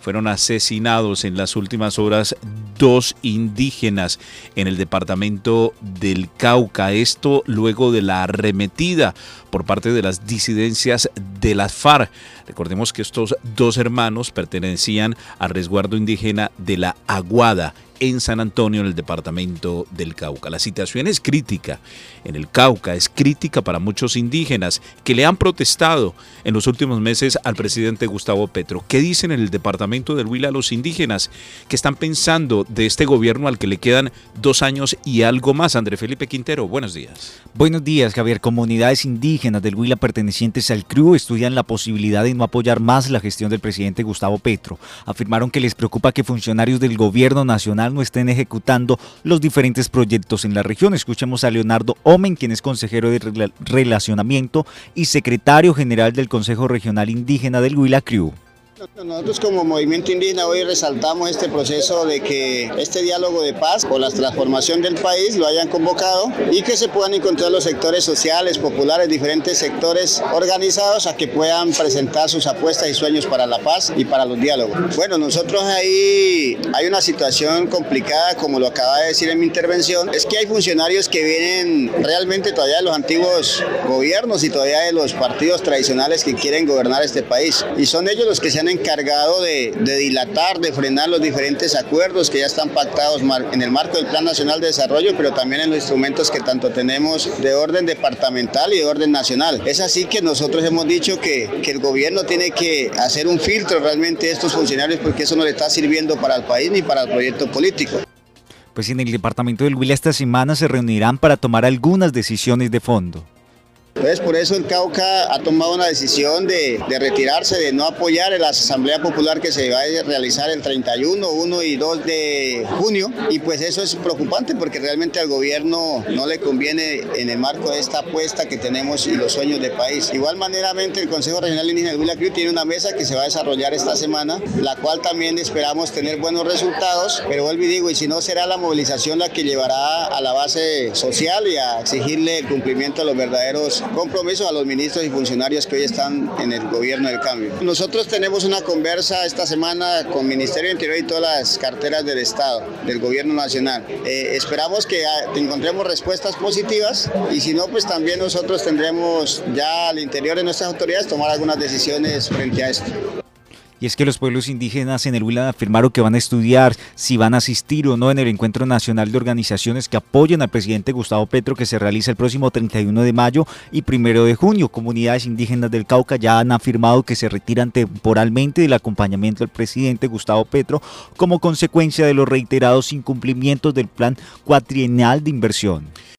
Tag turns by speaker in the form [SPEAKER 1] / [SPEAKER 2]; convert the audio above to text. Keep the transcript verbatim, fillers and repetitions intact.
[SPEAKER 1] fueron asesinados en las últimas horas dos indígenas en el departamento del Cauca. Esto luego de la arremetida por parte de las disidencias de las FARC. Recordemos que estos dos hermanos pertenecían al resguardo indígena de la Aguada en San Antonio, en el departamento del Cauca. La situación es crítica en el Cauca, es crítica para muchos indígenas que le han protestado en los últimos meses al presidente Gustavo Petro. ¿Qué dicen en el departamento del Huila los indígenas que están pensando de este gobierno al que le quedan dos años y algo más? André Felipe Quintero, buenos días.
[SPEAKER 2] Buenos días, Javier. Comunidades indígenas del Huila pertenecientes al C R U estudian la posibilidad de no apoyar más la gestión del presidente Gustavo Petro. Afirmaron que les preocupa que funcionarios del gobierno nacional no estén ejecutando los diferentes proyectos en la región. Escuchemos a Leonardo Omen, quien es consejero de Relacionamiento y secretario general del Consejo Regional Indígena del Huila C R U.
[SPEAKER 3] Nosotros como movimiento indígena hoy resaltamos este proceso de que este diálogo de paz por la transformación del país lo hayan convocado y que se puedan encontrar los sectores sociales, populares, diferentes sectores organizados a que puedan presentar sus apuestas y sueños para la paz y para los diálogos. Bueno, nosotros ahí hay una situación complicada, como lo acaba de decir en mi intervención, es que hay funcionarios que vienen realmente todavía de los antiguos gobiernos y todavía de los partidos tradicionales que quieren gobernar este país, y son ellos los que se han encargado de, de dilatar, de frenar los diferentes acuerdos que ya están pactados en el marco del Plan Nacional de Desarrollo, pero también en los instrumentos que tanto tenemos de orden departamental y de orden nacional. Es así que nosotros hemos dicho que, que el gobierno tiene que hacer un filtro realmente de estos funcionarios, porque eso no le está sirviendo para el país ni para el proyecto político.
[SPEAKER 2] Pues en el departamento del Huila esta semana se reunirán para tomar algunas decisiones de fondo.
[SPEAKER 3] Entonces, por eso el Cauca ha tomado una decisión de, de retirarse, de no apoyar la Asamblea Popular que se va a realizar el treinta y uno, uno y dos de junio, y pues eso es preocupante porque realmente al gobierno no le conviene en el marco de esta apuesta que tenemos y los sueños de país. Igual maneramente el Consejo Regional Indígena del Huila C R U tiene una mesa que se va a desarrollar esta semana, la cual también esperamos tener buenos resultados, pero vuelvo y digo, y si no será la movilización la que llevará a la base social y a exigirle el cumplimiento a los verdaderos compromisos a los ministros y funcionarios que hoy están en el gobierno del cambio. Nosotros tenemos una conversa esta semana con el Ministerio del Interior y todas las carteras del Estado, del gobierno nacional. Eh, esperamos que encontremos respuestas positivas, y si no, pues también nosotros tendremos ya al interior de nuestras autoridades tomar algunas decisiones frente a esto.
[SPEAKER 2] Y es que los pueblos indígenas en el Huila afirmaron que van a estudiar si van a asistir o no en el Encuentro Nacional de Organizaciones que apoyan al presidente Gustavo Petro, que se realiza el próximo treinta y uno de mayo y primero de junio. Comunidades indígenas del Cauca ya han afirmado que se retiran temporalmente del acompañamiento al presidente Gustavo Petro como consecuencia de los reiterados incumplimientos del plan cuatrienal de inversión.